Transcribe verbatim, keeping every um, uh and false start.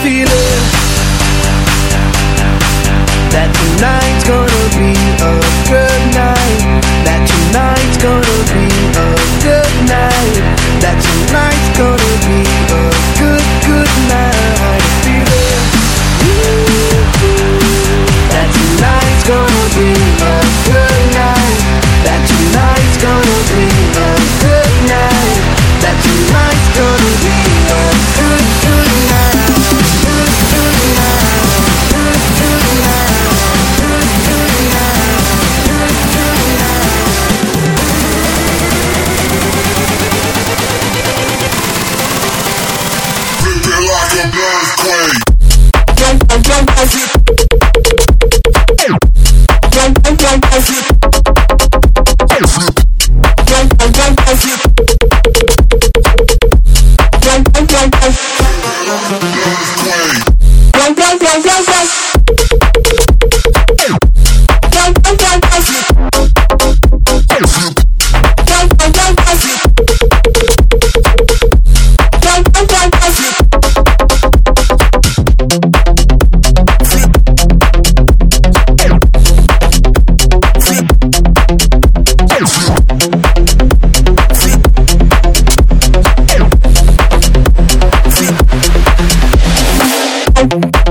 feeling that tonight's gonna be a good night. That tonight's gonna be a good night. That tonight's gonna be a good, good night. Feeling that tonight's gonna be a good night. That tonight's gonna be a good night. That tonight's gonna be a good, good night. Good, good night. Good, good night. Good, good night. Good, good night. Rip it like a earthquake. We'll be right back.